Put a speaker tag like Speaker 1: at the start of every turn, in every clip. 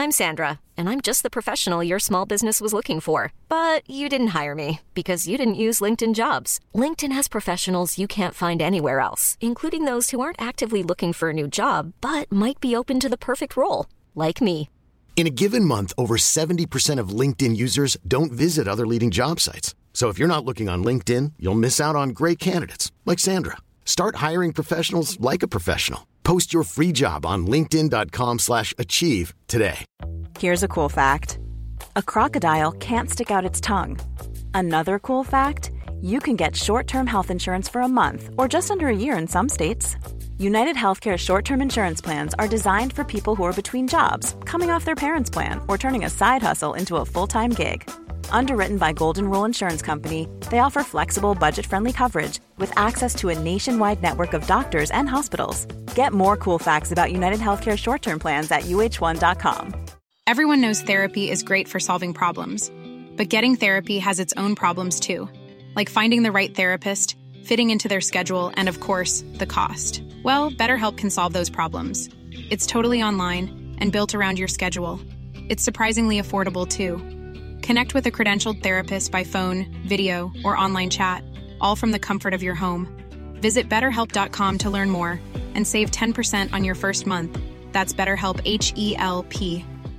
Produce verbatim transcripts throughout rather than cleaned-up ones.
Speaker 1: I'm Sandra, and I'm just the professional your small business was looking for. But you didn't hire me because you didn't use LinkedIn Jobs. LinkedIn has professionals you can't find anywhere else, including those who aren't actively looking for a new job, but might be open to the perfect role, like me.
Speaker 2: In a given month, over seventy percent of LinkedIn users don't visit other leading job sites. So if you're not looking on LinkedIn, you'll miss out on great candidates like Sandra. Start hiring professionals like a professional. Post your free job on linkedin dot com slash achieve today.
Speaker 3: Here's a cool fact. A crocodile can't stick out its tongue. Another cool fact, you can get short-term health insurance for a month or just under a year in some states. United Healthcare short-term insurance plans are designed for people who are between jobs, coming off their parents' plan, or turning a side hustle into a full-time gig. Underwritten by Golden Rule Insurance Company, they offer flexible, budget-friendly coverage with access to a nationwide network of doctors and hospitals. Get more cool facts about United Healthcare short-term plans at U H one dot com.
Speaker 4: Everyone knows therapy is great for solving problems, but getting therapy has its own problems too, like finding the right therapist, fitting into their schedule, and of course, the cost. Well, BetterHelp can solve those problems. It's totally online and built around your schedule. It's surprisingly affordable too. Connect with a credentialed therapist by phone, video, or online chat, all from the comfort of your home. Visit better help dot com to learn more and save ten percent on your first month. That's BetterHelp, H E L P.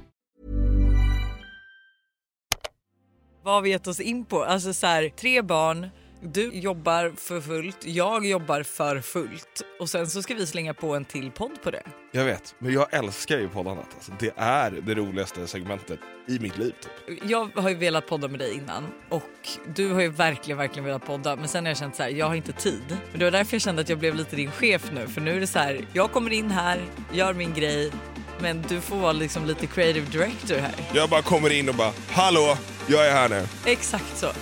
Speaker 5: Vad har vi gett oss in på? Alltså så här, tre barn, du jobbar för fullt, jag jobbar för fullt. Och sen så ska vi slänga på en till podd på det.
Speaker 6: Jag vet, men jag älskar ju poddandet. Alltså, det är det roligaste segmentet i mitt liv typ.
Speaker 5: Jag har ju velat podda med dig innan. Och du har ju verkligen, verkligen velat podda. Men sen har jag känt så här, jag har inte tid. Och det var därför jag kände att jag blev lite din chef nu. För nu är det så här, jag kommer in här, gör min grej. Men du får vara liksom lite creative director här.
Speaker 6: Jag bara kommer in och bara, hallå, jag är här nu.
Speaker 5: Exakt så.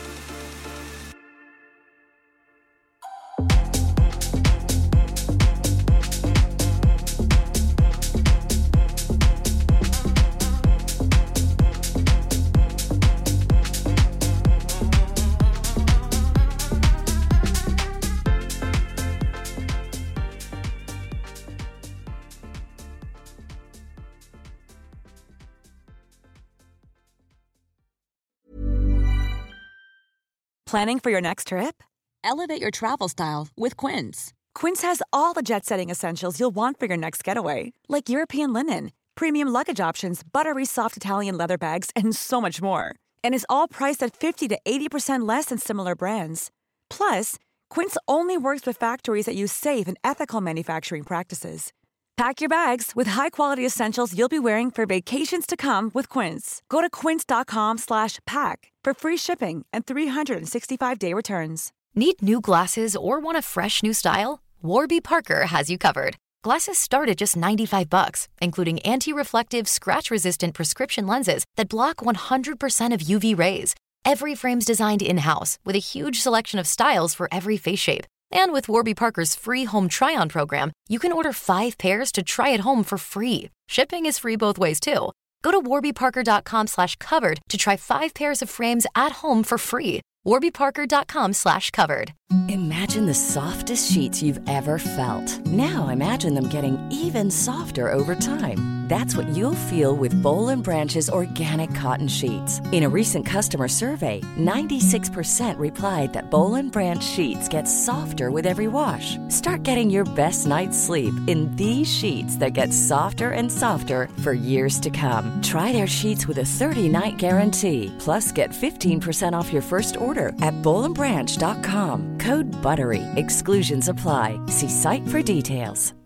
Speaker 3: Planning for your next trip?
Speaker 7: Elevate your travel style with Quince.
Speaker 3: Quince has all the jet-setting essentials you'll want for your next getaway, like European linen, premium luggage options, buttery soft Italian leather bags, and so much more. And is all priced at fifty to eighty percent less than similar brands. Plus, Quince only works with factories that use safe and ethical manufacturing practices. Pack your bags with high-quality essentials you'll be wearing for vacations to come with Quince. Go to quince dot com slash pack for free shipping and three sixty-five day returns.
Speaker 1: Need new glasses or want a fresh new style? Warby Parker has you covered. Glasses start at just ninety-five bucks, including anti-reflective, scratch-resistant prescription lenses that block one hundred percent of U V rays. Every frame's designed in-house with a huge selection of styles for every face shape. And with Warby Parker's free home try-on program, you can order five pairs to try at home for free. Shipping is free both ways, too. Go to warby parker dot com slash covered to try five pairs of frames at home for free. warby parker dot com slash covered.
Speaker 8: Imagine the softest sheets you've ever felt. Now imagine them getting even softer over time. That's what you'll feel with Boll and Branch's organic cotton sheets. In a recent customer survey, ninety-six percent replied that Boll and Branch sheets get softer with every wash. Start getting your best night's sleep in these sheets that get softer and softer for years to come. Try their sheets with a thirty-night guarantee. Plus, get fifteen percent off your first order at boll and branch dot com. Code BUTTERY. Exclusions apply. See site for details.